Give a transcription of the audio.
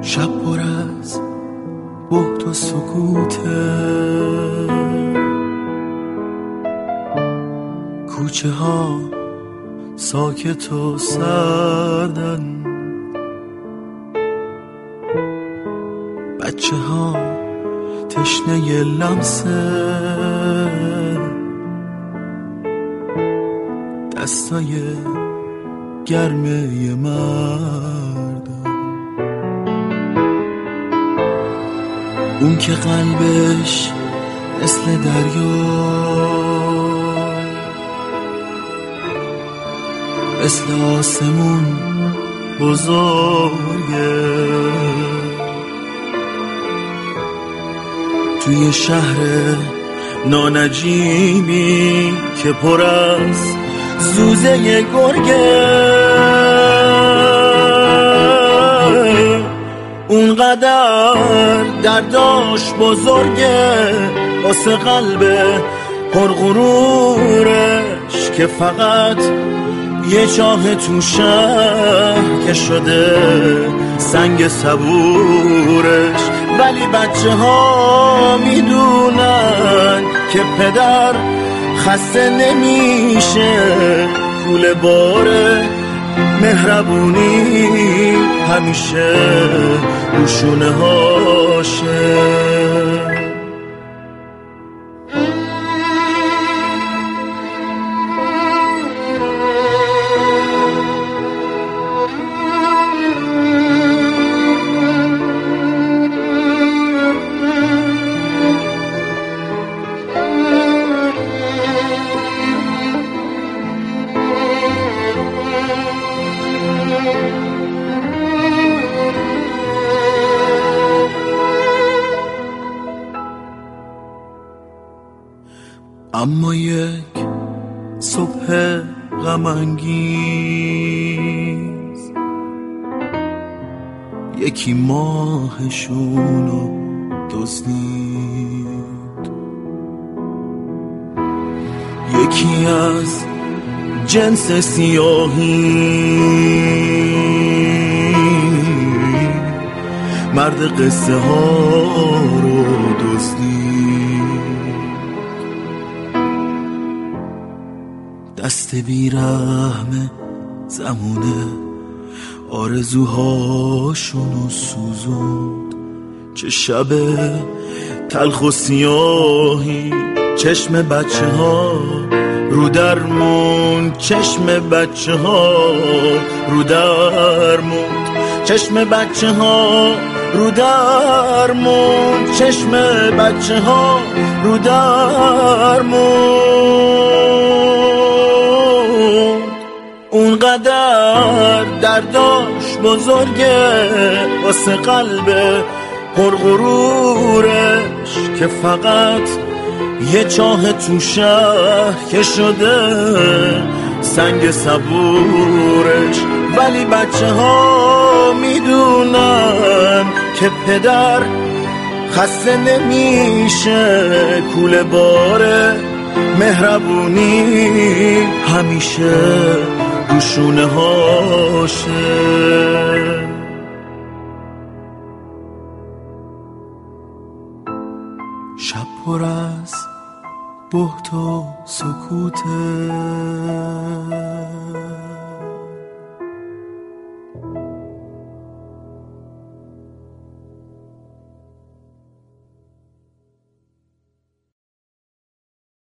شب پر از بهت و سکوته، کوچه ها ساکت و سردن، بچه ها تشنه لمسه، دستای گرمه مردم، اون که قلبش مثل دریا، مثل آسمون بزرگه، توی شهر نانجیمی که پر از زوزه گرگه، اونقدر درداش بزرگه واسه قلب پرغرورش که فقط یه چاه تو شهر که شده سنگ صبورش. ولی بچه ها میدونن که پدر خسته نمیشه، کول باره مهربونی همیشه روشونه هاشه. اما یک صبح غم انگیز یکی ماهشونو دزدید، یکی از جنس سیاهی مرد قصه ها رو دزدید، دست بیرحم زمونه آرزوهاشونو سوزوند. چه شب تلخ و سیاهی، چشم بچه ها رو درمون، چشم بچه ها رو درمون، چشم بچه ها رو درمون، چشم بچه ها رو درمون. اونقدر درداش بزرگه واسه قلب پرغرورش که فقط یه چاه تو شهر که شده سنگ صبورش. ولی بچه ها میدونن که پدر خسته نمیشه، کول باره مهربونی همیشه روشونه هاشه. شب پر از بهت و سکوته،